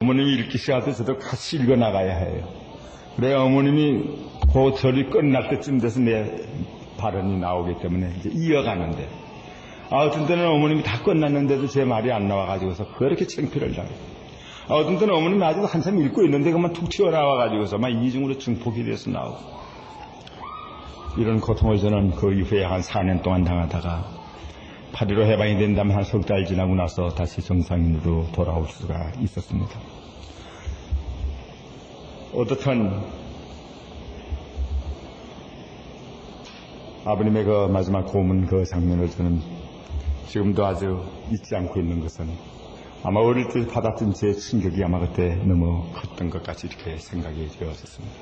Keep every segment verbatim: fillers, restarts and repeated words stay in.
어머님이 읽기 시작할 때 저도 같이 읽어나가야 해요. 그래 어머님이 그 절이 끝날 때쯤 돼서 내 발언이 나오기 때문에 이제 이어가는데, 아, 어떤 때는 어머님이 다 끝났는데도 제 말이 안 나와가지고서 그렇게 창피를 당해요. 아, 어떤 때는 어머님이 아직도 한참 읽고 있는데 그만 툭 튀어나와가지고서 막 이중으로 증폭이 돼서 나오고, 이런 고통을 저는 그 이후에 한 사 년 동안 당하다가 팔일오 해방이 된다면 한 석 달 지나고 나서 다시 정상인으로 돌아올 수가 있었습니다. 어떻든 아버님의 그 마지막 고문 그 장면을 저는 지금도 아주 잊지 않고 있는 것은, 아마 어릴 때 받았던 제 충격이 아마 그때 너무 컸던 것 같이 이렇게 생각이 되었었습니다.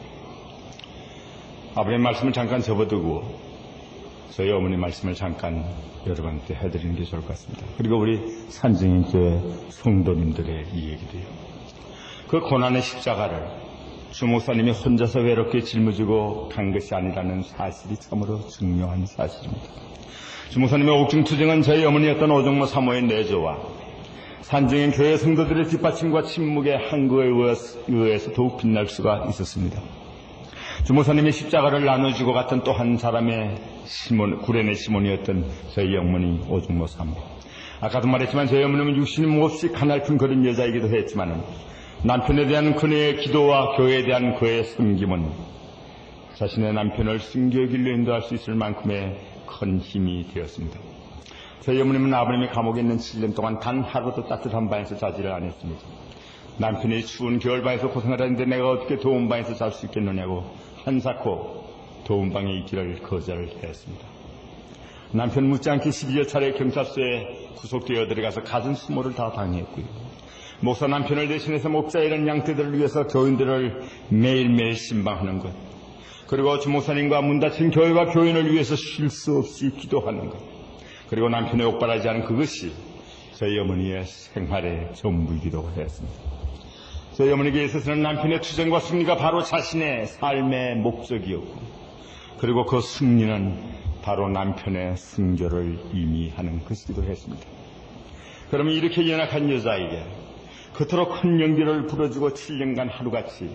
아버님의 말씀을 잠깐 접어두고 저희 어머니 말씀을 잠깐 여러분한테 해드리는 게 좋을 것 같습니다. 그리고 우리 산증인교회 성도님들의 이 얘기도요. 그 고난의 십자가를 주목사님이 혼자서 외롭게 짊어지고 간 것이 아니라는 사실이 참으로 중요한 사실입니다. 주목사님의 옥중투쟁은 저희 어머니였던 오정모 사모의 내조와 산증인 교회 성도들의 뒷받침과 침묵의 항거에 의해서 더욱 빛날 수가 있었습니다. 주목사님의 십자가를 나눠주고 갔던 또 한 사람의 시몬, 구레네 시몬이었던 저희 어머니 오정모 사모. 아까도 말했지만 저희 어머니는 육신이 몹시 가냘픈 그런 여자이기도 했지만 남편에 대한 그녀의 기도와 교회에 대한 그의 섬김은 자신의 남편을 순교의 길로 인도할 수 있을 만큼의 큰 힘이 되었습니다. 저희 어머님은 아버님의 감옥에 있는 칠 년 동안 단 하루도 따뜻한 방에서 자지를 안 했습니다. 남편이 추운 겨울방에서 고생을 하는데 내가 어떻게 더운 방에서 잘 수 있겠느냐고 한사코 더운 방에 있기를 거절했습니다. 남편 묻지 않게 십이여 차례 경찰서에 구속되어 들어가서 갖은 수모를 다 당했고요. 목사 남편을 대신해서 목자 이런 양떼들을 위해서 교인들을 매일매일 신방하는 것, 그리고 주목사님과 문 닫힌 교회와 교인을 위해서 쉴 수 없이 기도하는 것, 그리고 남편의 옥바라지 않은 그것이 저희 어머니의 생활의 전부이기도 했습니다. 저희 어머니에게 있어서는 남편의 투쟁과 승리가 바로 자신의 삶의 목적이었고, 그리고 그 승리는 바로 남편의 순교를 의미하는 것이기도 했습니다. 그러면 이렇게 연약한 여자에게 그토록 큰 용기를 불어주고 칠 년간 하루같이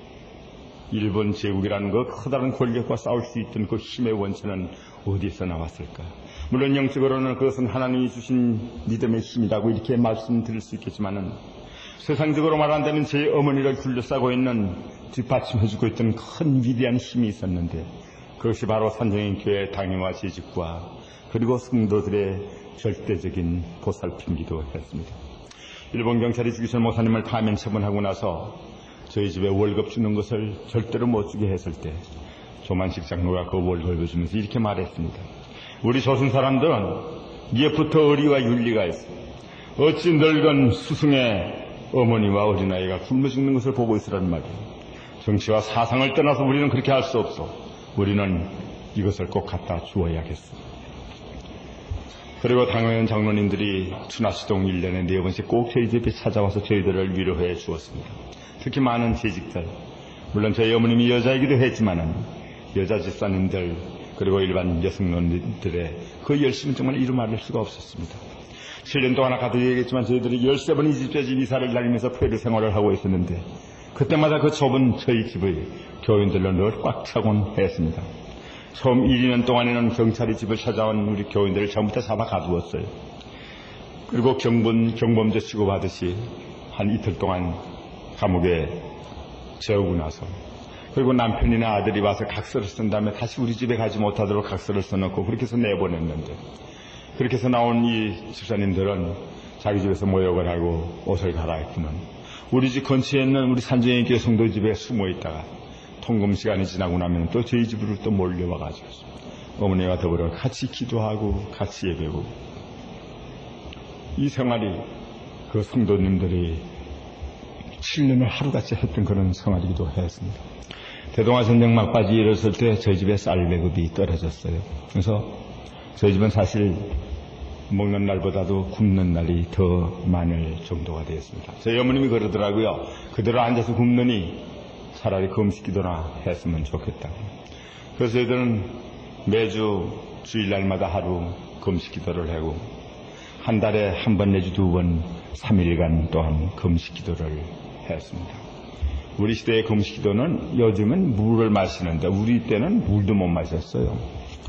일본 제국이라는 그 커다란 권력과 싸울 수 있던 그 힘의 원천은 어디서 나왔을까? 물론 영적으로는 그것은 하나님이 주신 믿음의 힘이라고 이렇게 말씀드릴 수 있겠지만은, 세상적으로 말한다면 제 어머니를 둘러싸고 있는 뒷받침해주고 있던 큰 위대한 힘이 있었는데, 그것이 바로 산정인 교회의 당위와 재직과 그리고 성도들의 절대적인 보살핌기도 했습니다. 일본 경찰이 주기철 목사님을 파면 처분하고 나서 저희 집에 월급 주는 것을 절대로 못 주게 했을 때 조만식 장로가 그 월급을 주면서 이렇게 말했습니다. 우리 조선 사람들은 옛부터 의리와 윤리가 있어. 어찌 늙은 스승의 어머니와 어린아이가 굶어 죽는 것을 보고 있으란 말이에요. 정치와 사상을 떠나서 우리는 그렇게 할 수 없어. 우리는 이것을 꼭 갖다 주어야겠어. 그리고 당회원 장로님들이 추나시동 일 년에 네 번씩 꼭 저희 집에 찾아와서 저희들을 위로해 주었습니다. 특히 많은 재직들, 물론 저희 어머님이 여자이기도 했지만은 여자 집사님들 그리고 일반 여성놈들의 그 열심은 정말 이루 말할 수가 없었습니다. 칠 년 동안 아까도 얘기했지만 저희들이 열세 번 이 집에 집 이사를 다니면서 폐를 생활을 하고 있었는데, 그때마다 그 좁은 저희 집의 교인들로 늘 꽉 차곤 했습니다. 처음 일, 이 년 동안에는 경찰이 집을 찾아온 우리 교인들을 전부 다 잡아 가두었어요. 그리고 경범, 경범죄 취급하듯이 한 이틀 동안 감옥에 재우고 나서, 그리고 남편이나 아들이 와서 각서를 쓴 다음에 다시 우리 집에 가지 못하도록 각서를 써놓고 그렇게 해서 내보냈는데, 그렇게 해서 나온 이 집사님들은 자기 집에서 모욕을 하고 옷을 갈아입고는 우리 집 근처에 있는 우리 산정인 교회 성도 집에 숨어 있다가 통금 시간이 지나고 나면 또 저희 집으로 또 몰려와가지고 어머니와 더불어 같이 기도하고 같이 예배하고, 이 생활이 그 성도님들이 칠 년을 하루같이 했던 그런 생활이기도 했습니다. 대동아 전쟁 막바지 일었을 때 저희 집에 쌀 배급이 떨어졌어요. 그래서 저희 집은 사실 먹는 날보다도 굶는 날이 더 많을 정도가 되었습니다. 저희 어머님이 그러더라고요. 그대로 앉아서 굶느니 차라리 금식 기도나 했으면 좋겠다고. 그래서 저희들은 매주 주일날마다 하루 금식 기도를 하고 한 달에 한 번 내지 두 번 삼 일간 또한 금식 기도를 했습니다. 우리 시대의 금식 기도는 요즘은 물을 마시는데 우리 때는 물도 못 마셨어요.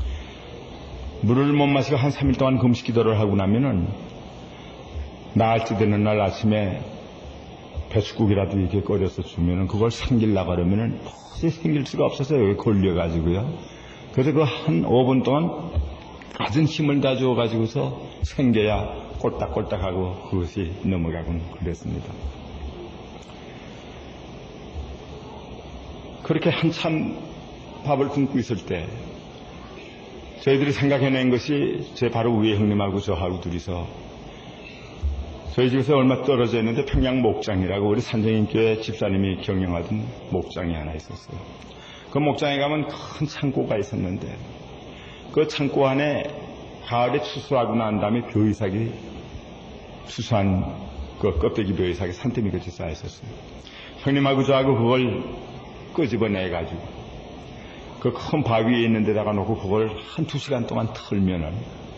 물을 못 마시고 한 삼 일 동안 금식 기도를 하고 나면은 나흘째 되는 날 아침에 배숫국이라도 이렇게 끓여서 주면은 그걸 생길라고 그러면은 도저히 생길 수가 없었어요. 여기 걸려가지고요. 그래서 그 한 오 분 동안 가진 힘을 다 주어가지고서 생겨야 꼴딱꼴딱하고 그것이 넘어가곤 그랬습니다. 그렇게 한참 밥을 굶고 있을 때 저희들이 생각해낸 것이 제 바로 위에 형님하고 저하고 둘이서 저희 집에서 얼마 떨어져 있는데 평양 목장이라고 우리 산정인교회 집사님이 경영하던 목장이 하나 있었어요. 그 목장에 가면 큰 창고가 있었는데 그 창고 안에 가을에 추수하고 난 다음에 벼이삭이 추수한 그 껍데기 벼이삭이 산더미 같이 쌓여 있었어요. 형님하고 저하고 그걸 끄집어내가지고 그 큰 바위에 있는 데다가 놓고 그걸 한 두 시간 동안 털면은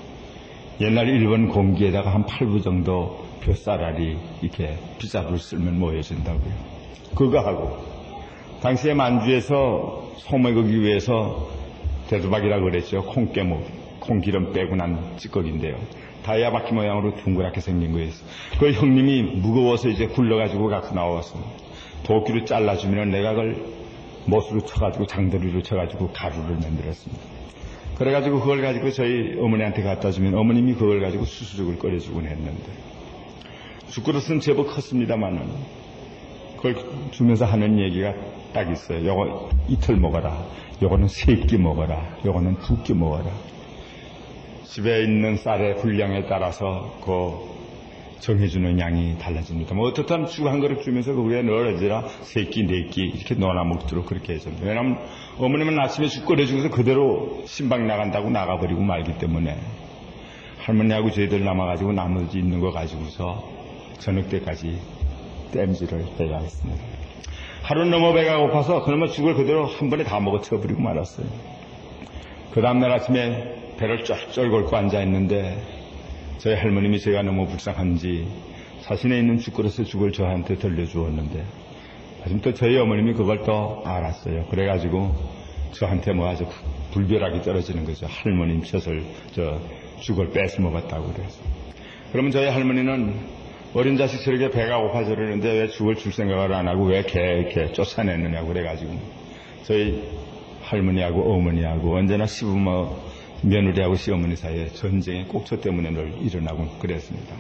옛날 일본 공기에다가 한 팔 부 정도 벼쌀알이 이렇게 빗자루를 쓸면 모여진다고요. 그거 하고 당시에 만주에서 소 먹이기 위해서 대두박이라고 그랬죠. 콩깨목, 콩기름 빼고 난 찌꺼기인데요. 다이아 바퀴 모양으로 둥그랗게 생긴 거였어요. 그걸 형님이 무거워서 이제 굴러가지고 갖고 나와서 도끼로 잘라주면 내가 그걸 못으로 쳐가지고 장도리로 쳐가지고 가루를 만들었습니다. 그래가지고 그걸 가지고 저희 어머니한테 갖다 주면 어머님이 그걸 가지고 수수죽을 끓여주곤 했는데 숟그릇은 제법 컸습니다만은 그걸 주면서 하는 얘기가 딱 있어요. 요거 이틀 먹어라. 요거는 세 끼 먹어라. 요거는 두 끼 먹어라. 집에 있는 쌀의 분량에 따라서 그 정해주는 양이 달라집니다. 뭐 어떻든 죽 한 그릇 주면서 그 위에 넣어지라 세 끼, 네 끼 이렇게 넣어놔 먹도록 그렇게 해줍니다. 왜냐하면 어머님은 아침에 죽 끓여주고서 그대로 신방 나간다고 나가버리고 말기 때문에 할머니하고 저희들 남아가지고 나머지 있는 거 가지고서 저녁 때까지 땜질을 해야 했습니다. 하루 넘어 배가 고파서 그러면 죽을 그대로 한 번에 다 먹어 쳐버리고 말았어요. 그 다음날 아침에 배를 쫄쫄 걸고 앉아있는데 저희 할머님이 제가 너무 불쌍한지 자신에 있는 죽그릇에 죽을 저한테 돌려주었는데 마침 또 저희 어머님이 그걸 또 알았어요. 그래가지고 저한테 뭐 아주 불벼락이 떨어지는 거죠. 할머님 젖을 저 죽을 뺏어 먹었다고 그래서. 그러면 저희 할머니는 어린 자식처럼 배가 고파서 그러는데 왜 죽을 줄 생각을 안 하고 왜 개 이렇게 쫓아내느냐고 그래가지고 저희 할머니하고 어머니하고 언제나 시부모 며느리하고 시어머니 사이에 전쟁의 꼭저 때문에 늘 일어나고 그랬습니다.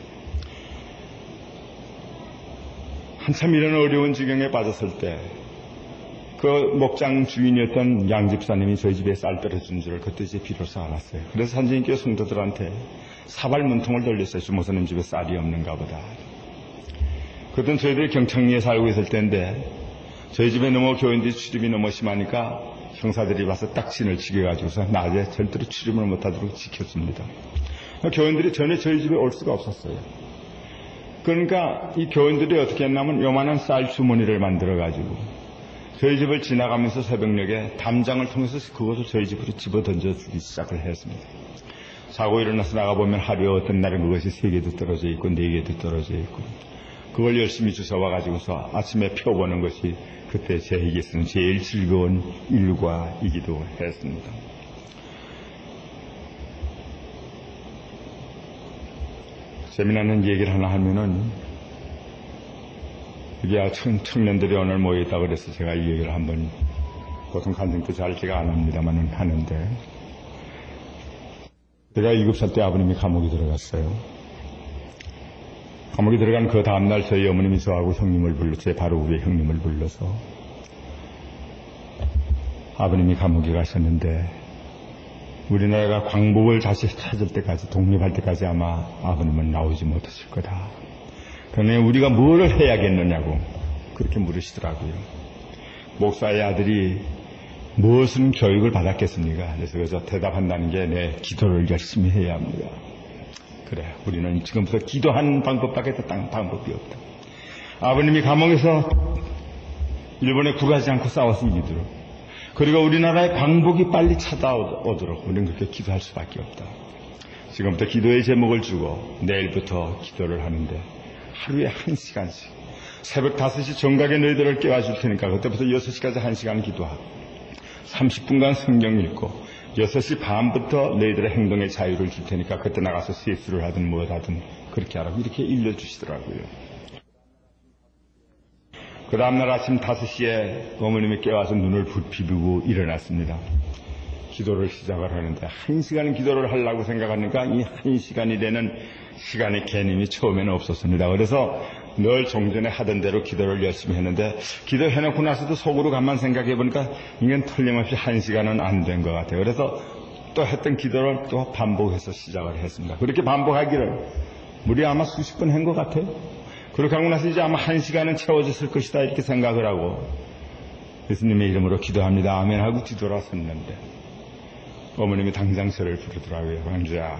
한참 이런 어려운 지경에 빠졌을 때 그 목장 주인이었던 양집사님이 저희 집에 쌀 빼려준 줄을 그때 이제 비로소 알았어요. 그래서 산정인교회 성도들한테 사발 문통을 돌렸어요. 주모사님 집에 쌀이 없는가 보다. 그땐 저희들이 경창리에 살고 있을 때인데 저희 집에 너무 교인들이 출입이 너무 심하니까 형사들이 와서 딱신을 치겨가지고서 낮에 절대로 출입을 못하도록 지켰습니다. 교인들이 전혀 저희 집에 올 수가 없었어요. 그러니까 이 교인들이 어떻게 했냐면 요만한 쌀 주머니를 만들어가지고 저희 집을 지나가면서 새벽녘에 담장을 통해서 그것을 저희 집으로 집어 던져주기 시작을 했습니다. 사고 일어나서 나가보면 하루에 어떤 날은 그것이 세 개도 떨어져 있고 네 개도 떨어져 있고 그걸 열심히 주워와가지고서 아침에 펴보는 것이 그때 저에게서는 제일 즐거운 일과이기도 했습니다. 재미나는 얘기를 하나 하면은 이게 청, 청년들이 오늘 모여있다고 그래서 제가 이 얘기를 한번 보통 간증 때 잘 제가 안 합니다만은 하는데 제가 일곱 살 때 아버님이 감옥에 들어갔어요. 감옥에 들어간 그 다음날 저희 어머님이 저하고 형님을 불러 제 바로 위에 형님을 불러서 아버님이 감옥에 가셨는데 우리나라가 광복을 다시 찾을 때까지 독립할 때까지 아마 아버님은 나오지 못하실 거다. 그러니 우리가 뭘 해야겠느냐고 그렇게 물으시더라고요. 목사의 아들이 무엇은 교육을 받았겠습니까? 그래서 그래서 대답한다는 게 내 기도를 열심히 해야 합니다. 그래, 우리는 지금부터 기도하는 방법밖에 더 방법이 없다. 아버님이 감옥에서 일본에 굴하지 않고 싸워서 이기도록 그리고 우리나라의 광복이 빨리 찾아오도록 우리는 그렇게 기도할 수밖에 없다. 지금부터 기도의 제목을 주고 내일부터 기도를 하는데 하루에 한 시간씩 새벽 다섯 시 정각에 너희들을 깨워줄 테니까 그때부터 여섯 시까지 한 시간 기도하고 삼십 분간 성경 읽고 여섯 시 반부터 너희들의 행동의 자유를 줄 테니까 그때 나가서 세수를 하든 뭐 하든 그렇게 하라고 이렇게 일러주시더라고요. 그 다음날 아침 다섯 시에 어머님이 깨워서 눈을 부비비고 일어났습니다. 기도를 시작을 하는데 한 시간 기도를 하려고 생각하니까 이 한 시간이 되는 시간의 개념이 처음에는 없었습니다. 그래서 늘 종전에 하던 대로 기도를 열심히 했는데 기도해놓고 나서도 속으로 가만 생각해보니까 이건 틀림없이 한 시간은 안 된 것 같아요. 그래서 또 했던 기도를 또 반복해서 시작을 했습니다. 그렇게 반복하기를 무려 아마 수십 번 한 것 같아요. 그렇게 하고 나서 이제 아마 한 시간은 채워졌을 것이다 이렇게 생각을 하고 예수님의 이름으로 기도합니다. 아멘 하고 뒤돌아섰는데 어머님이 당장 저를 부르더라고요. 광주야,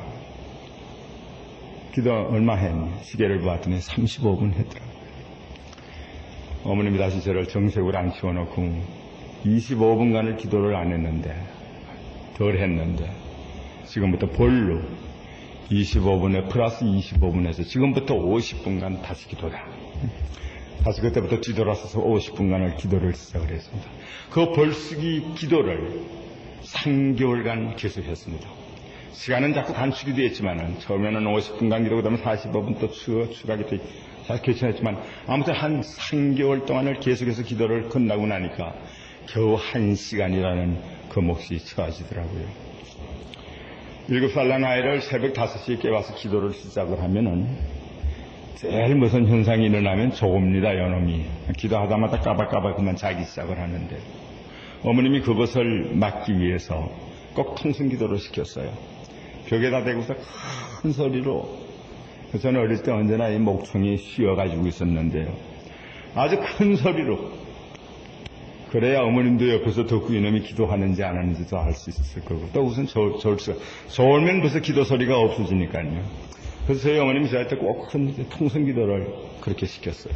기도 얼마 했니? 시계를 보았더니 삼십오 분 했더라고요. 어머님이 다시 저를 정색으로 앉혀놓고 이십오 분간을 기도를 안 했는데 덜 했는데 지금부터 볼로 이십오 분에 플러스 이십오 분에서 지금부터 오십 분간 다시 기도다. 다시 그때부터 뒤돌아서서 오십 분간을 기도를 시작을 했습니다. 그 벌쓰기 기도를 삼 개월간 계속했습니다. 시간은 자꾸 단축이 되었지만 처음에는 오십 분간 기도 그다음에 사십오 분 또 추가, 추가기 또 잘 결정했지만 아무튼 한 삼 개월 동안을 계속해서 기도를 끝나고 나니까 겨우 한 시간이라는 그 몫이 처하시더라고요. 일곱 살 난 아이를 새벽 다섯 시에 깨워서 기도를 시작을 하면은 제일 무슨 현상이 일어나면 조금니다 요놈이 기도하다마다 까박까박 그만 자기 시작을 하는데 어머님이 그것을 막기 위해서 꼭 통성기도를 시켰어요. 벽에다 대고서 큰 소리로 저는 어릴 때 언제나 이 목청이 쉬어가지고 있었는데요. 아주 큰 소리로 그래야 어머님도 옆에서 듣고 이놈이 기도하는지 안 하는지도 알 수 있었을 거고 또 우선 좋을, 좋을 수가 좋으면 벌써 기도 소리가 없어지니까요. 그래서 저희 어머님이 저한테 꼭 큰 통성기도를 그렇게 시켰어요.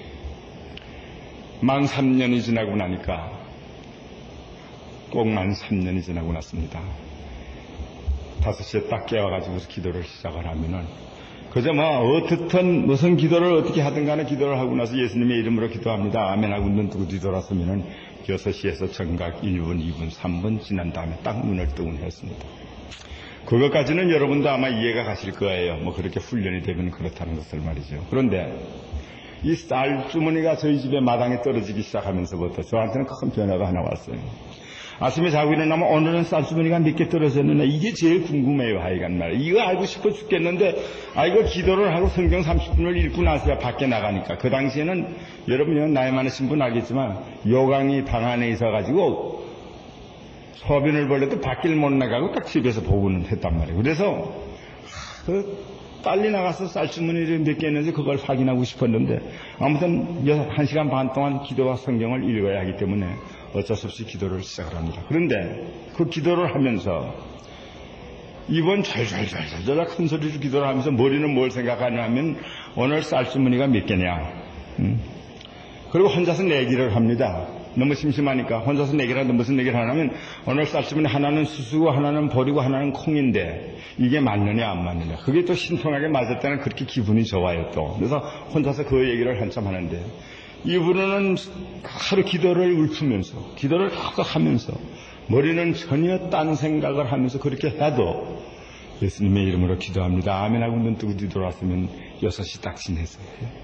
만 삼 년이 지나고 나니까 꼭 만 삼 년이 지나고 났습니다. 다섯 시에 딱 깨워가지고서 기도를 시작을 하면은 그저 뭐 어떻든 무슨 기도를 어떻게 하든 간에 기도를 하고 나서 예수님의 이름으로 기도합니다. 아멘 하고 눈 뜨고 뒤돌아서면은 여섯 시에서 정각 일 분, 이 분, 삼 분 지난 다음에 딱 눈을 뜨곤 했습니다. 그것까지는 여러분도 아마 이해가 가실 거예요. 뭐 그렇게 훈련이 되면 그렇다는 것을 말이죠. 그런데 이 쌀주머니가 저희 집에 마당에 떨어지기 시작하면서부터 저한테는 큰 변화가 하나 왔어요. 아침에 자고 일어나면 오늘은 쌀주머니가 몇 개 떨어졌느냐 이게 제일 궁금해요. 하여간 말이에요. 이거 알고 싶어 죽겠는데 아 이거 기도를 하고 성경 삼십 분을 읽고 나서야 밖에 나가니까 그 당시에는 여러분 나이 많으신 분 알겠지만 요강이 방 안에 있어가지고 소변을 벌려도 밖을 못 나가고 딱 집에서 보고는 했단 말이에요. 그래서 그 빨리 나가서 쌀주머니를 몇 개 했는지 그걸 확인하고 싶었는데 아무튼 한 시간 반 동안 기도와 성경을 읽어야 하기 때문에 어쩔 수 없이 기도를 시작을 합니다. 그런데 그 기도를 하면서 입은 절절절절 큰 소리로 기도를 하면서 머리는 뭘 생각하냐 하면 오늘 쌀주머니가 몇 개냐. 음. 그리고 혼자서 내기를 합니다. 너무 심심하니까 혼자서 내기를 하는데 무슨 내기를 하냐면 오늘 쌀주머니 하나는 수수고 하나는 버리고 하나는 콩인데 이게 맞느냐 안 맞느냐. 그게 또 신통하게 맞을 때는 그렇게 기분이 좋아요 또. 그래서 혼자서 그 얘기를 한참 하는데 이분은 하루 기도를 읊으면서 기도를 계속 하면서 머리는 전혀 딴 생각을 하면서 그렇게 해도 예수님의 이름으로 기도합니다. 아멘 하고 눈 뜨고 뒤돌아서면 여섯 시 딱 지냈어요.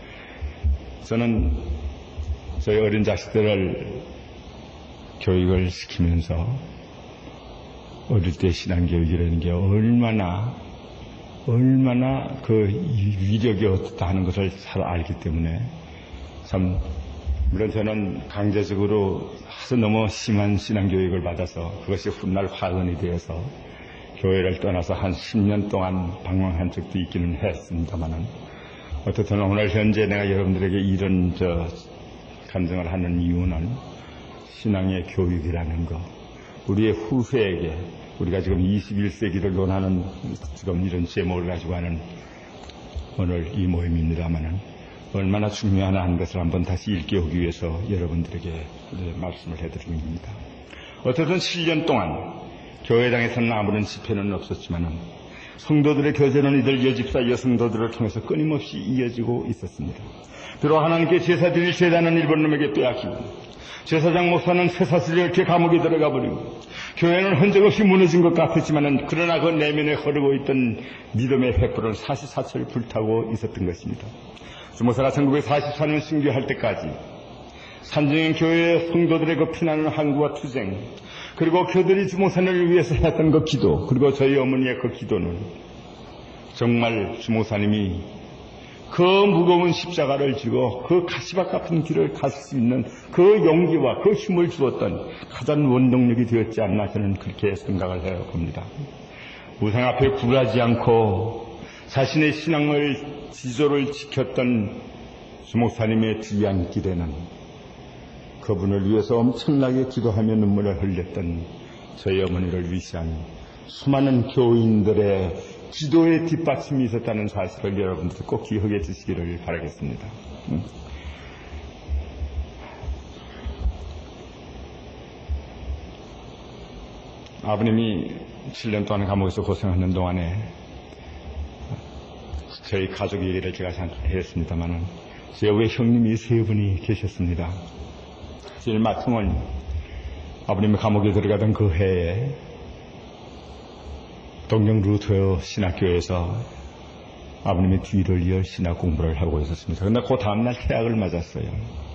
저는 저희 어린 자식들을 교육을 시키면서 어릴 때 신앙교육이라는 게 얼마나 얼마나 그 위력이 어떻다 하는 것을 잘 알기 때문에 참 물론 저는 강제적으로 아주 너무 심한 신앙교육을 받아서 그것이 훗날 화근이 되어서 교회를 떠나서 한 십 년 동안 방황한 적도 있기는 했습니다만은 어쨌든 오늘 현재 내가 여러분들에게 이런 저 간증을 하는 이유는 신앙의 교육이라는 거 우리의 후세에게 우리가 지금 이십일 세기를 논하는 지금 이런 제목을 가지고 하는 오늘 이 모임입니다만은 얼마나 중요한 것을 한번 다시 일깨우기 위해서 여러분들에게 말씀을 해드리는 겁니다. 어쨌든 칠 년 동안 교회당에서는 아무런 집회는 없었지만은 성도들의 교제는 이들 여집사 여성도들을 통해서 끊임없이 이어지고 있었습니다. 비록 하나님께 제사드릴 제단은 일본 놈에게 빼앗기고 제사장 목사는 쇠사슬에 이렇게 감옥에 들어가 버리고 교회는 흔적 없이 무너진 것 같았지만 그러나 그 내면에 흐르고 있던 믿음의 횃불은 사시사철 불타고 있었던 것입니다. 주모사가 천구백사십사 년 순교할 때까지 산증인 교회의 성도들의 그 피나는 항구와 투쟁, 그리고 그들이 주모사님을 위해서 했던 그 기도, 그리고 저희 어머니의 그 기도는 정말 주모사님이 그 무거운 십자가를 지고 그 가시밭 같은 길을 갈 수 있는 그 용기와 그 힘을 주었던 가장 원동력이 되었지 않나 저는 그렇게 생각을 해요 봅니다. 우상 앞에 굴하지 않고 자신의 신앙을 지조를 지켰던 주목사님의 뒤안 길에는 그분을 위해서 엄청나게 기도하며 눈물을 흘렸던 저희 어머니를 위시한 수많은 교인들의 기도의 뒷받침이 있었다는 사실을 여러분들 꼭 기억해 주시기를 바라겠습니다. 아버님이 칠 년 동안 감옥에서 고생하는 동안에 저희 가족 얘기를 제가 잠깐 했습니다만 제 옆에 형님이 세 분이 계셨습니다. 제일 마통은 아버님이 감옥에 들어가던 그 해에 동경 루터 신학교에서 아버님의 뒤를 이어 신학 공부를 하고 있었습니다. 그런데 그 다음날 태학을 맞았어요.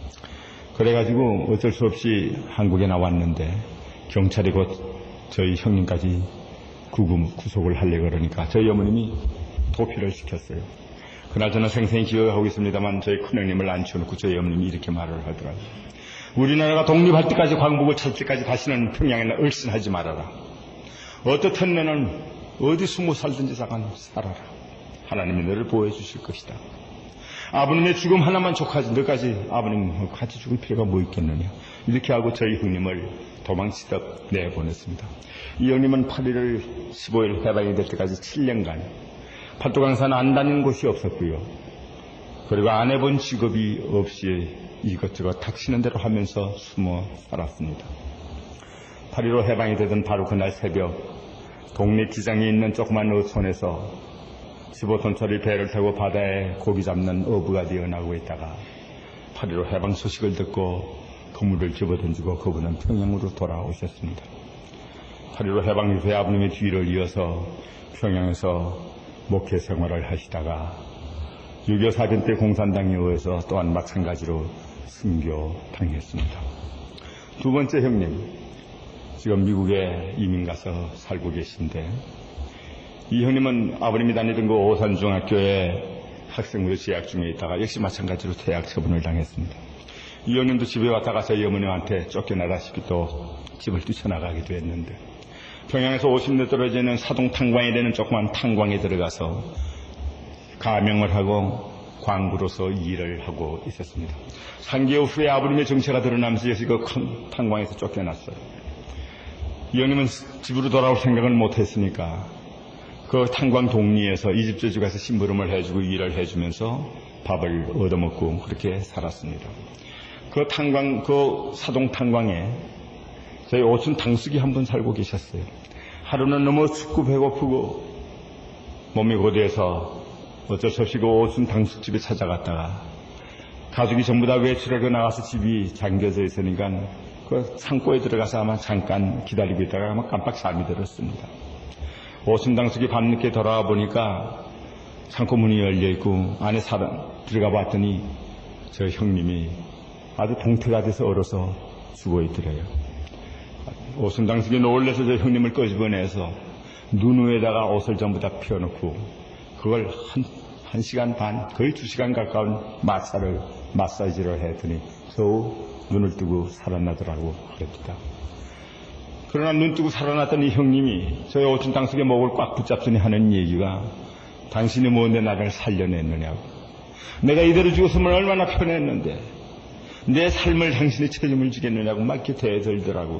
그래가지고 어쩔 수 없이 한국에 나왔는데 경찰이 곧 저희 형님까지 구금, 구속을 하려고 그러니까 저희 어머님이 도피를 시켰어요. 그날 저는 생생히 기억하고 있습니다만 저희 큰형님을 앉혀놓고 저희 어머님이 이렇게 말을 하더라고요. 우리나라가 독립할 때까지 광복을 찰 때까지 다시는 평양에 얼씬하지 말아라. 어떻든 너는 어디 숨어 살든지 잠깐 살아라. 하나님이 너를 보호해 주실 것이다. 아버님의 죽음 하나만 족하지 너까지 아버님 같이 죽을 필요가 뭐 있겠느냐. 이렇게 하고 저희 형님을 도망치듯 내보냈습니다. 이 형님은 팔 일 십오 일 해방이 될 때까지 칠 년간 팔도강산 안 다니는 곳이 없었고요. 그리고 안 해본 직업이 없이 이것저것 닥치는 대로 하면서 숨어 살았습니다. 팔 일오 해방이 되던 바로 그날 새벽 동네 기장에 있는 조그만 어촌에서 십오 톤짜리 배를 타고 바다에 고기 잡는 어부가 되어나고 있다가 팔 일오 해방 소식을 듣고 그물을 집어던지고 그분은 평양으로 돌아오셨습니다. 팔 일오 해방 이후에 아버님의 뒤를 이어서 평양에서 목회 생활을 하시다가 육이오 사변 때 공산당에 의해서 또한 마찬가지로 순교당했습니다. 두 번째 형님, 지금 미국에 이민 가서 살고 계신데 이 형님은 아버님이 다니던 그 오산중학교에 학생으로 재학 중에 있다가 역시 마찬가지로 퇴학 처분을 당했습니다. 이 형님도 집에 왔다가 저희 어머님한테 쫓겨나다시피 또 집을 뛰쳐나가기도 했는데 평양에서 오십 리 떨어져 있는 사동 탄광이 되는 조그만 탄광에 들어가서 가명을 하고 광부로서 일을 하고 있었습니다. 삼 개월 후에 아버님의 정체가 드러나면서 역시 그 탄광에서 쫓겨났어요. 이 형님은 집으로 돌아올 생각을 못했으니까 그 탄광 동리에서 이집저집 가서 심부름을 해주고 일을 해주면서 밥을 얻어먹고 그렇게 살았습니다. 그 탄광, 그 사동 탄광에 저희 오촌 당숙이 한 분 살고 계셨어요. 하루는 너무 춥고 배고프고 몸이 고대해서 어쩔 수 없이 그 오촌 당숙집에 찾아갔다가 가족이 전부 다 외출하고 나가서 집이 잠겨져 있으니까 그 창고에 들어가서 아마 잠깐 기다리고 있다가 아마 깜빡 잠이 들었습니다. 오촌 당숙이 밤늦게 돌아와 보니까 창고 문이 열려있고 안에 사람 들어가 봤더니 저 형님이 아주 동태가 돼서 얼어서 죽어 있더래요. 오순 당숙이 놀라서 저 형님을 끄집어내서 눈 위에다가 옷을 전부 다 펴놓고 그걸 한, 한 시간 반, 거의 두 시간 가까운 마사를, 마사지를 했더니 겨우 눈을 뜨고 살아나더라고 그랬다. 그러나 눈 뜨고 살아났던 이 형님이 저희 오순 당숙의 목을 꽉 붙잡더니 하는 얘기가 당신이 뭔데 나를 살려냈느냐고. 내가 이대로 죽었으면 얼마나 편했는데 내 삶을 당신이 책임을 지겠느냐고 막 이렇게 대들더라고.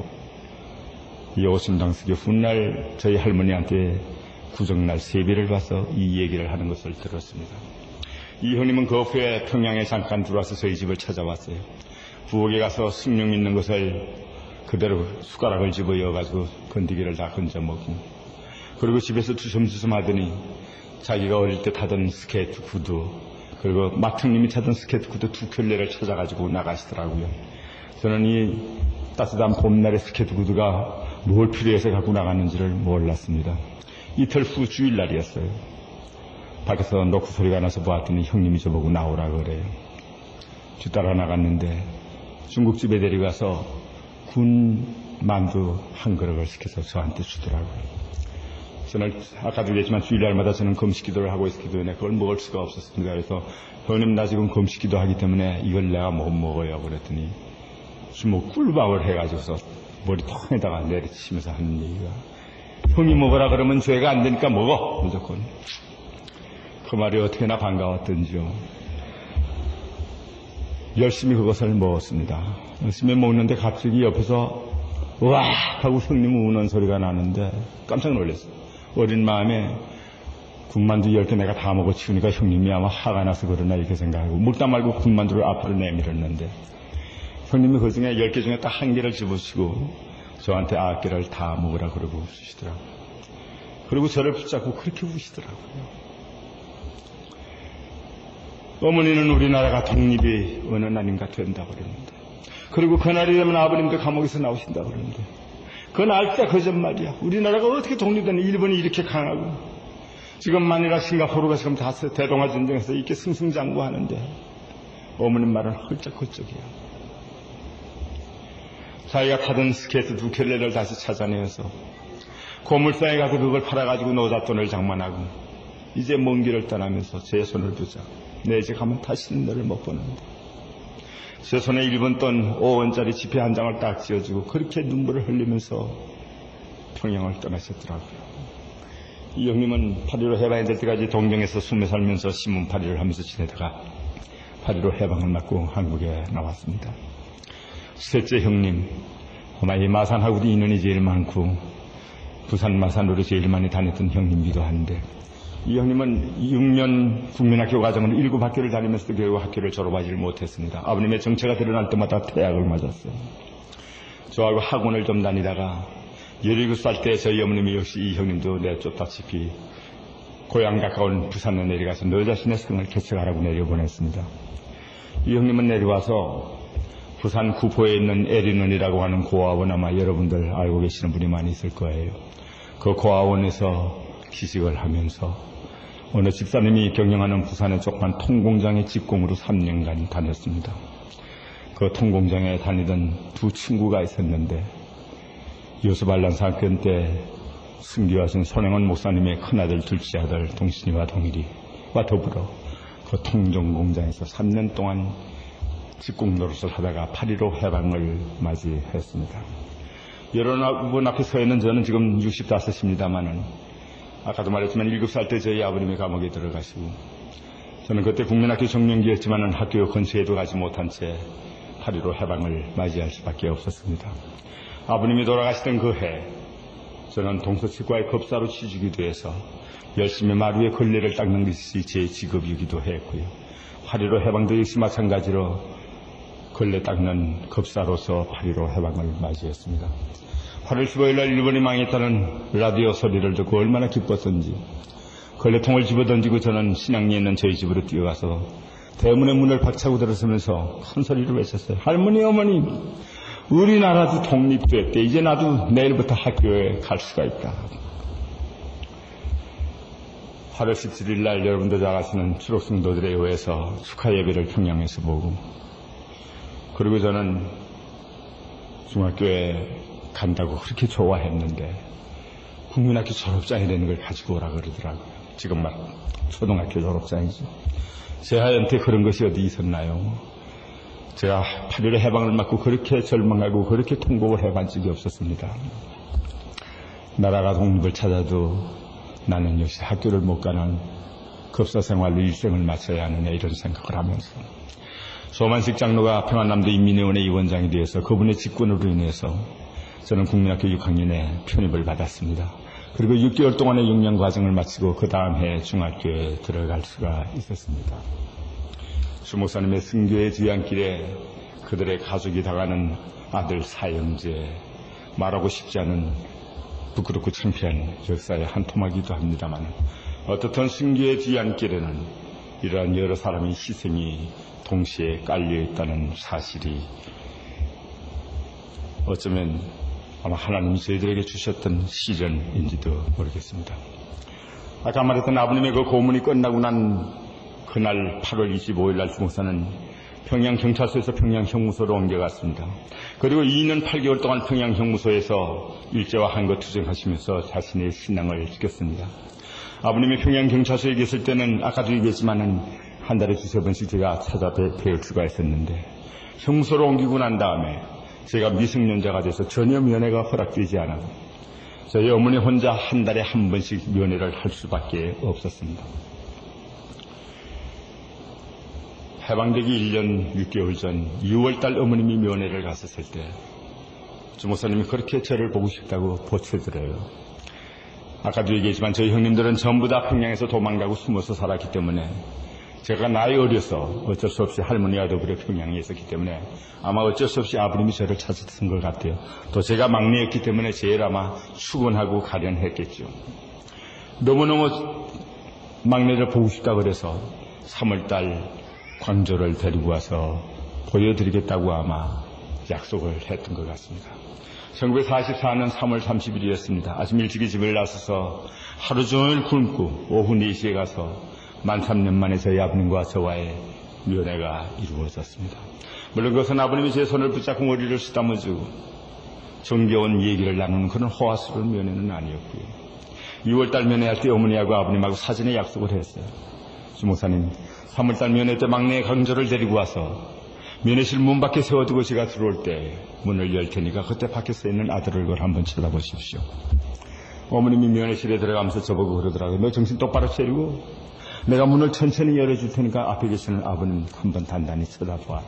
이 오순 당숙이 훗날 저희 할머니한테 구정날 세배를 봐서 이 얘기를 하는 것을 들었습니다. 이 형님은 그 후에 평양에 잠깐 들어와서 저희 집을 찾아왔어요. 부엌에 가서 숭늉 있는 것을 그대로 숟가락을 집어 이어가지고 건더기를 다 건져 먹고 그리고 집에서 주섬주섬 하더니 자기가 어릴 때 타던 스케이트 구두, 그리고 마청님이 타던 스케이트 구두 두 켤레를 찾아가지고 나가시더라고요. 저는 이 따뜻한 봄날의 스케이트 구두가 뭘 필요해서 갖고 나갔는지를 몰랐습니다. 이틀 후 주일날이었어요. 밖에서 노크 소리가 나서 보았더니 형님이 저보고 나오라 그래요. 뒤따라 나갔는데 중국집에 데려가서 군 만두 한 그릇을 시켜서 저한테 주더라고요. 저는 아까도 얘기했지만 주일날마다 저는 금식기도를 하고 있었기 때문에 그걸 먹을 수가 없었습니다. 그래서 형님 나 지금 금식기도 하기 때문에 이걸 내가 못 먹어요. 그랬더니 뭐 꿀밤을 해가지고서 머리통에다가 내리치면서 하는 얘기가, 형이 먹으라 그러면 죄가 안 되니까 먹어 무조건. 그 말이 어떻게나 반가웠던지요. 열심히 그것을 먹었습니다. 열심히 먹는데 갑자기 옆에서 와 하고 형님 우는 소리가 나는데 깜짝 놀랐어요. 어린 마음에 군만두 열 개 내가 다 먹어 치우니까 형님이 아마 화가 나서 그러나 이렇게 생각하고 먹다 말고 군만두를 앞으로 내밀었는데 형님이 그 중에 열 개 중에 딱 한 개를 집으시고 저한테 아홉 개를 다 먹으라 그러고 우시더라고요. 그리고 저를 붙잡고 그렇게 우시더라고요. 어머니는 우리나라가 독립이 어느 날인가 된다고 그러는데, 그리고 그날이 되면 아버님도 감옥에서 나오신다고 그러는데, 그 날짜 거짓말이야. 우리나라가 어떻게 독립되는, 일본이 이렇게 강하고 지금 만일라 싱가포르가 지금 다 대동아 전쟁에서 이렇게 승승장구하는데 어머님 말은 헐쩍헐쩍이야. 자기가 타던 스케이트 두 켤레를 다시 찾아내어서 고물상에 가서 그걸 팔아가지고 노잣돈을 장만하고 이제 먼 길을 떠나면서 제 손을 붙잡고 내 집 가면 다시는 너를 못 보는데, 제 손에 일본 돈 오 원짜리 지폐 한 장을 딱 쥐어주고 그렇게 눈물을 흘리면서 평양을 떠나셨더라고요. 이 형님은 팔일오 해방이 될 때까지 동경에서 숨에 살면서 신문팔이를 하면서 지내다가 팔일오 해방을 맞고 한국에 나왔습니다. 셋째 형님, 아마 이 마산하고도 인연이 제일 많고 부산 마산으로 제일 많이 다녔던 형님이기도 한데, 이 형님은 육 년 국민학교 과정으로 일곱 학교를 다니면서도 결국 학교를 졸업하지 못했습니다. 아버님의 정체가 드러날 때마다 퇴학을 맞았어요. 저하고 학원을 좀 다니다가 열일곱 살 때 저희 어머님이 역시 이 형님도 내쫓다시피 고향 가까운 부산에 내려가서 너 자신의 성을 개척하라고 내려보냈습니다. 이 형님은 내려와서 부산 구포에 있는 에리논이라고 하는 고아원, 아마 여러분들 알고 계시는 분이 많이 있을 거예요. 그 고아원에서 기식을 하면서 어느 집사님이 경영하는 부산의 조그만 통공장의 직공으로 삼 년간 다녔습니다. 그 통공장에 다니던 두 친구가 있었는데, 요수반란 사건 때 승교하신 손영원 목사님의 큰아들, 둘째 아들 동신이와 동일이와 더불어 그 통정공장에서 삼 년 동안 직공 노릇을 하다가 팔일오 해방을 맞이했습니다. 여러분 앞에 서 있는 저는 지금 육십오입니다만은 아까도 말했지만 일곱 살 때 저희 아버님이 감옥에 들어가시고, 저는 그때 국민학교 정년기였지만 학교 근처에도 가지 못한 채 팔일오 해방을 맞이할 수밖에 없었습니다. 아버님이 돌아가시던 그 해, 저는 동서치과의 겁사로 취직이 돼서 열심히 마루에 걸레를 닦는 것이 제 직업이기도 했고요. 팔일오 해방도 역시 마찬가지로 걸레 닦는 겁사로서 팔일오 해방을 맞이했습니다. 팔월 십오일 날 일본이 망했다는 라디오 소리를 듣고 얼마나 기뻤던지, 걸레통을 집어던지고 저는 신앙리에 있는 저희 집으로 뛰어가서 대문의 문을 박차고 들어서면서 큰 소리로 외쳤어요. 할머니, 어머니, 우리나라도 독립됐대. 이제 나도 내일부터 학교에 갈 수가 있다. 팔월 십칠일 날 여러분들 잘 아시는 추록성도들에 의해서 축하 예배를 평양에서 보고, 그리고 저는 중학교에 간다고 그렇게 좋아했는데 국민학교 졸업장이 되는 걸 가지고 오라 그러더라고요. 지금 막 초등학교 졸업장이지. 제한테 그런 것이 어디 있었나요? 제가 팔일오 해방을 맞고 그렇게 절망하고 그렇게 통곡을 해본 적이 없었습니다. 나라가 독립을 찾아도 나는 역시 학교를 못 가는 급사 생활로 일생을 마쳐야 하느냐, 이런 생각을 하면서 소만식 장로가 평안남도 인민회원회 위원장이 되어서 그분의 직권으로 인해서 저는 국민학교 육 학년에 편입을 받았습니다. 그리고 육 개월 동안의 육 년 과정을 마치고 그 다음 해 중학교에 들어갈 수가 있었습니다. 주목사님의 승교의 뒤안길에 그들의 가족이 당하는 아들 사형제, 말하고 싶지 않은 부끄럽고 창피한 역사의 한 토막이기도 합니다만 어떻든 승계의 뒤안길에는 이러한 여러 사람의 희생이 동시에 깔려있다는 사실이 어쩌면 아마 하나님이 저희들에게 주셨던 시련인지도 모르겠습니다. 아까 말했던 아버님의 그 고문이 끝나고 난 그날 팔월 이십오일 날 주목사는 평양경찰서에서 평양형무소로 옮겨갔습니다. 그리고 이 년 팔 개월 동안 평양형무소에서 일제와 한거 투쟁하시면서 자신의 신앙을 지켰습니다. 아버님이 평양경찰서에 계실 때는 아까도 얘기했지만은 한 달에 두세 번씩 제가 찾아뵐 수가 있었는데 형무소로 옮기고 난 다음에 제가 미성년자가 돼서 전혀 면회가 허락되지 않아서 저희 어머니 혼자 한 달에 한 번씩 면회를 할 수밖에 없었습니다. 해방되기 일 년 육 개월 전 유월달 어머님이 면회를 갔었을 때 주목사님이 그렇게 저를 보고 싶다고 보채더래요. 아까도 얘기했지만 저희 형님들은 전부 다 평양에서 도망가고 숨어서 살았기 때문에 제가 나이 어려서 어쩔 수 없이 할머니와 더불어 평양에 있었기 때문에 아마 어쩔 수 없이 아버님이 저를 찾았던 것 같아요. 또 제가 막내였기 때문에 제일 아마 수건하고 가련했겠죠. 너무너무 막내를 보고 싶다 그래서 삼월달 광조를 데리고 와서 보여드리겠다고 아마 약속을 했던 것 같습니다. 천구백사십사 년 삼월 삼십일이었습니다. 아침 일찍이 집을 나서서 하루 종일 굶고 오후 네 시에 가서 만 삼 년 만에 저희 아버님과 저와의 면회가 이루어졌습니다. 물론 그것은 아버님이 제 손을 붙잡고 머리를 쓰다듬어주고 정겨운 얘기를 나누는 그런 호화스러운 면회는 아니었고요. 유월달 면회할 때 어머니하고 아버님하고 사전에 약속을 했어요. 주목사님, 삼월달 면회 때 막내 강조를 데리고 와서 면회실 문 밖에 세워두고 제가 들어올 때 문을 열 테니까 그때 밖에서 있는 아들을 걸 한번 쳐다보십시오. 어머님이 면회실에 들어가면서 저보고 그러더라고요. 너 정신 똑바로 차리고 내가 문을 천천히 열어줄 테니까 앞에 계시는 아버님 한번 단단히 쳐다보아라.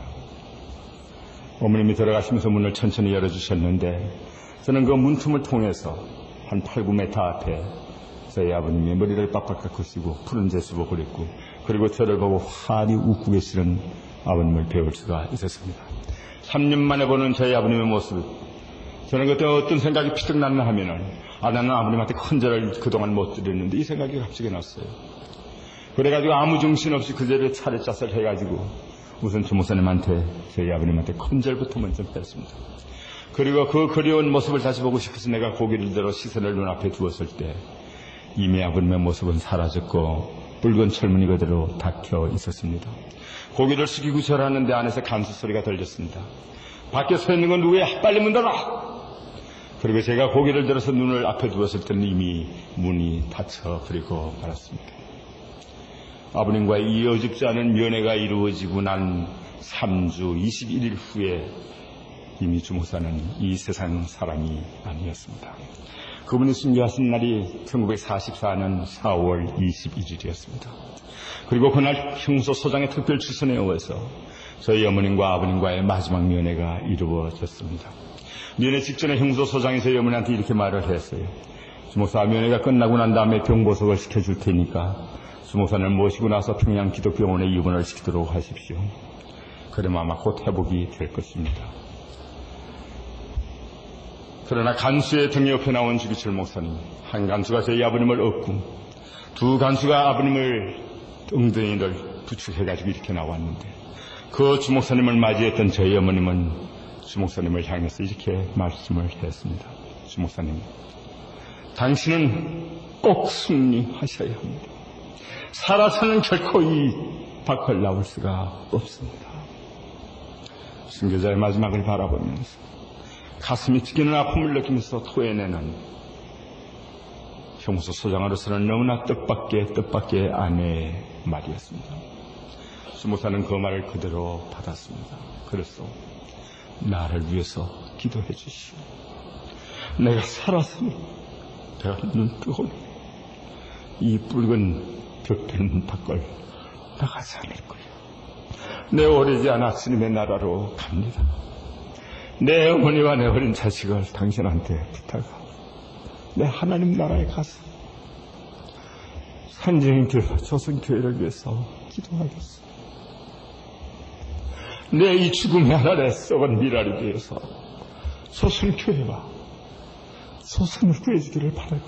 어머님이 들어가시면서 문을 천천히 열어주셨는데 저는 그 문틈을 통해서 한 팔, 구 미터 앞에 저희 아버님이 머리를 빡빡 깎으시고 푸른 제수복을 입고 그리고 저를 보고 환히 웃고 계시는 아버님을 배울 수가 있었습니다. 삼 년 만에 보는 저희 아버님의 모습, 저는 그때 어떤 생각이 피득 났나 하면은 아 나는 아버님한테 큰절을 그동안 못 드렸는데 이 생각이 갑자기 났어요. 그래가지고 아무 정신없이 그 자리에 차례짜설 해가지고 우선 주목사님한테 저희 아버님한테 큰절부터 먼저 했습니다. 그리고 그 그리운 모습을 다시 보고 싶어서 내가 고개를 들어 시선을 눈앞에 두었을 때 이미 아버님의 모습은 사라졌고 붉은 철문이 그대로 닫혀 있었습니다. 고개를 숙이고 절하는데 안에서 간수 소리가 들렸습니다. 밖에 서 있는 건 누구야? 빨리 문 닫아! 그리고 제가 고개를 들어서 눈을 앞에 두었을 때는 이미 문이 닫혀 버리고 말았습니다. 아버님과의 이 어줍지 않은 면회가 이루어지고 난 삼 주 이십일 일 후에 이미 주목사는 이 세상 사람이 아니었습니다. 그분이 순교하신 날이 천구백사십사 년 사월 이십일일이었습니다. 그리고 그날 형무소 소장의 특별 추선에 오어서 저희 어머님과 아버님과의 마지막 면회가 이루어졌습니다. 면회 직전에 형무소 소장이 저희 어머니한테 이렇게 말을 했어요. 주목사, 면회가 끝나고 난 다음에 병보석을 시켜줄 테니까 주목사를 모시고 나서 평양 기독병원에 입원을 시키도록 하십시오. 그러면 아마 곧 회복이 될 것입니다. 그러나 간수의 등 옆에 나온 주기철 목사님, 한 간수가 저희 아버님을 업고 두 간수가 아버님을 엉덩이를 부축해가지고 이렇게 나왔는데 그 주목사님을 맞이했던 저희 어머님은 주목사님을 향해서 이렇게 말씀을 했습니다. 주목사님, 당신은 꼭 승리하셔야 합니다. 살아서는 결코 이 밖을 나올 수가 없습니다. 순교자의 마지막을 바라보면서 가슴이 튀기는 아픔을 느끼면서 토해내는 형무소 소장으로서는 너무나 뜻밖의 뜻밖의 아내의 말이었습니다. 주목사는 그 말을 그대로 받았습니다. 그래서 나를 위해서 기도해 주시오. 내가 살아서 내가 눈 뜨고 이 붉은 벽된 밖을 나가지 않을 거야. 내 오래지 않아 주님의 나라로 갑니다. 내 어머니와 내 어린 자식을 당신한테 부탁하고 내 하나님 나라에 가서 산증인들 조선교회를 위해서 기도하겠어. 내 이 죽음의 하늘에 썩은 미랄을 위해서 조선교회와 소송을 구해주기를 바라고,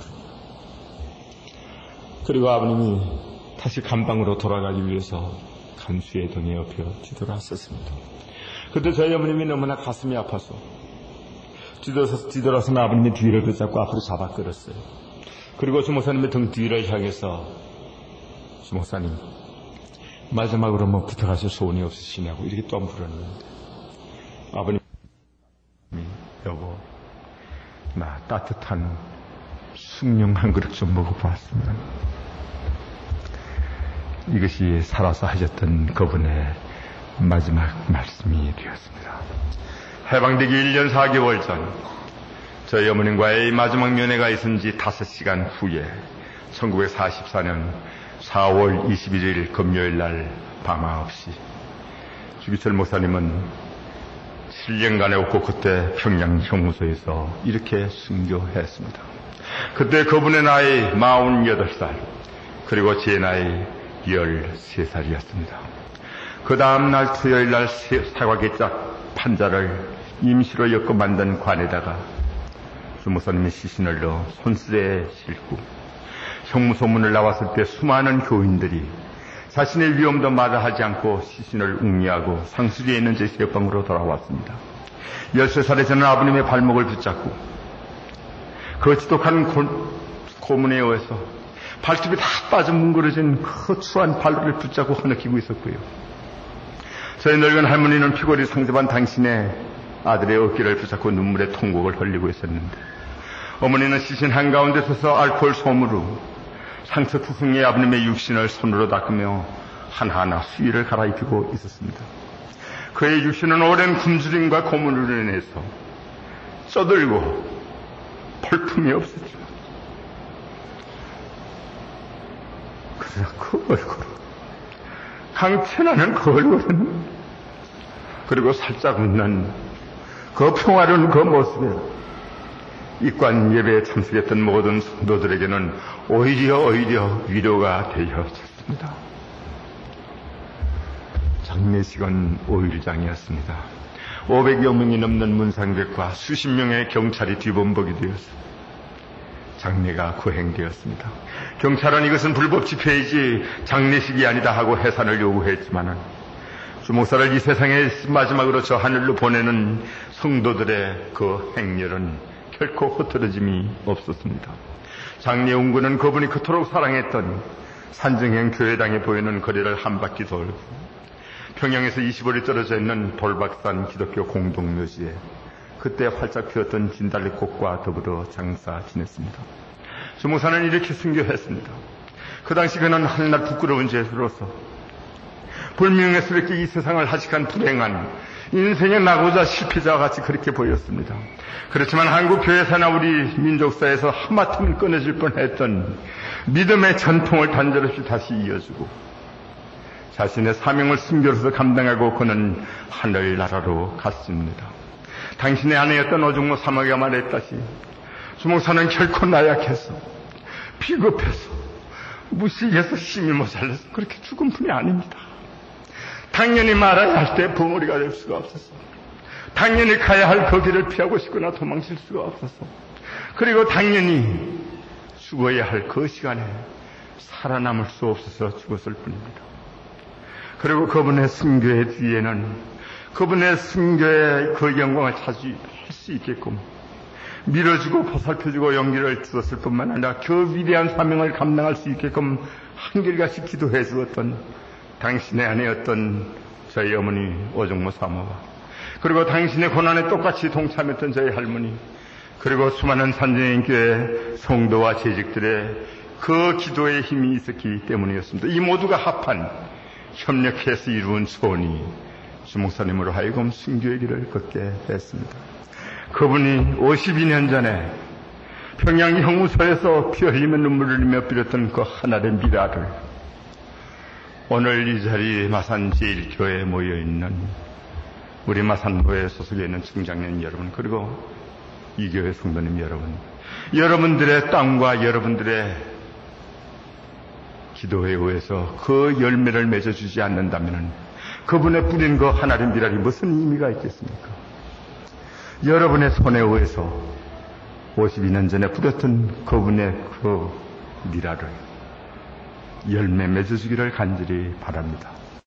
그리고 아버님이 다시 감방으로 돌아가기 위해서 간수의 등에 업혀 뒤돌아섰습니다. 그때 저희 어머님이 너무나 가슴이 아파서 뒤돌아서, 뒤돌아서는 아버님의 뒤를 붙잡고 앞으로 잡아 끌었어요. 그리고 주목사님의 등 뒤를 향해서, 주목사님, 마지막으로 뭐 부탁하실 소원이 없으시냐고 이렇게 또 물었는데, 아버님, 여보, 나 따뜻한 숭늉 한 그릇 좀 먹어봤습니다. 이것이 살아서 하셨던 그분의 마지막 말씀이 되었습니다. 해방되기 일 년 사 개월 전, 저희 어머님과의 마지막 면회가 있은 지 다섯 시간 후에 천구백사십사 년 사월 이십일일 금요일 날 밤 아홉 시, 주기철 목사님은 칠 년간의 없고 그때 평양 형무소에서 이렇게 순교했습니다. 그때 그분의 나이 마흔여덟 살, 그리고 제 나이 열세 살이었습니다. 그 다음날 토요일날 사과개짝 판자를 임시로 엮어 만든 관에다가 주목사님의 시신을 넣어 손수레에 싣고 형무소 문을 나왔을 때 수많은 교인들이 자신의 위험도 마다하지 않고 시신을 웅리하고 상수리에 있는 제 옆방으로 돌아왔습니다. 열세 살에 저는 아버님의 발목을 붙잡고 그 지독한 고, 고문에 의해서 발톱이 다 빠져 뭉그러진 그 추한 발을 붙잡고 흐느끼고 있었고요. 저희 늙은 할머니는 피골이 상접한 당신의 아들의 어깨를 붙잡고 눈물의 통곡을 흘리고 있었는데, 어머니는 시신 한가운데 서서 알코올 솜으로 상처투성이의 아버님의 육신을 손으로 닦으며 하나하나 수의를 갈아입히고 있었습니다. 그의 육신은 오랜 굶주림과 고문으로 인해서 쪄들고 볼품이 없었지만, 그러나 그 얼굴은, 강천하는 그 얼굴은, 그리고 살짝 웃는 그 평화로운 그 모습에 입관 예배에 참석했던 모든 성도들에게는 오히려 오히려 위로가 되어졌습니다. 장례식은 오일장이었습니다. 오백여 명이 넘는 문상객과 수십 명의 경찰이 뒤범벅이 되었습니다. 장례가 거행되었습니다. 경찰은 이것은 불법 집회이지 장례식이 아니다 하고 해산을 요구했지만, 주목사를 이 세상에 마지막으로 저 하늘로 보내는 성도들의 그 행렬은 결코 흐트러짐이 없었습니다. 장례 운구는 그분이 그토록 사랑했던 산정형 교회당에 보이는 거리를 한 바퀴 돌고 평양에서 이십 거리 떨어져 있는 돌박산 기독교 공동묘지에 그때 활짝 피었던 진달래꽃과 더불어 장사 지냈습니다. 주목사는 이렇게 순교했습니다. 그 당시 그는 한낱 부끄러운 죄수로서 불명예스럽게 이 세상을 하직한 불행한 인생의 나고자 실패자와 같이 그렇게 보였습니다. 그렇지만 한국 교회사나 우리 민족사에서 하마터면 끊어질 뻔했던 믿음의 전통을 단절없이 다시 이어주고 자신의 사명을 순교로서 감당하고 그는 하늘나라로 갔습니다. 당신의 아내였던 오종모 사모가 말했다시, 주목사는 결코 나약해서 비겁해서 무식해서 힘이 모자라서 그렇게 죽은 분이 아닙니다. 당연히 말아야 할 때 벙어리가 될 수가 없어서, 당연히 가야 할 그 길을 피하고 싶거나 도망칠 수가 없어서, 그리고 당연히 죽어야 할 그 시간에 살아남을 수 없어서 죽었을 뿐입니다. 그리고 그분의 순교의 뒤에는 그분의 순교의 그 영광을 차지할 수 있게끔 밀어주고 보살펴주고 용기를 주었을 뿐만 아니라 그 위대한 사명을 감당할 수 있게끔 한결같이 기도해 주었던 당신의 아내였던 저희 어머니 오종모 사모와, 그리고 당신의 고난에 똑같이 동참했던 저희 할머니, 그리고 수많은 산정인교회 성도와 재직들의 그 기도의 힘이 있었기 때문이었습니다. 이 모두가 합한 협력해서 이루은 소원이 주목사님으로 하여금 순교의 길을 걷게 했습니다. 그분이 오십이 년 전에 평양 형무소에서 피 흘리며 눈물을 흘리며 빌었던 그 하나의 미라를 오늘 이 자리에 마산 제일교회에 모여있는 우리 마산교회 소속에 있는 청장님 여러분, 그리고 이 교회 성도님 여러분, 여러분들의 땅과 여러분들의 기도에 의해서 그 열매를 맺어주지 않는다면 그분의 뿌린 그 하나님 비랄이 무슨 의미가 있겠습니까? 여러분의 손에 의해서 오십이 년 전에 뿌렸던 그분의 그 미라를 열매 맺어주기를 간절히 바랍니다.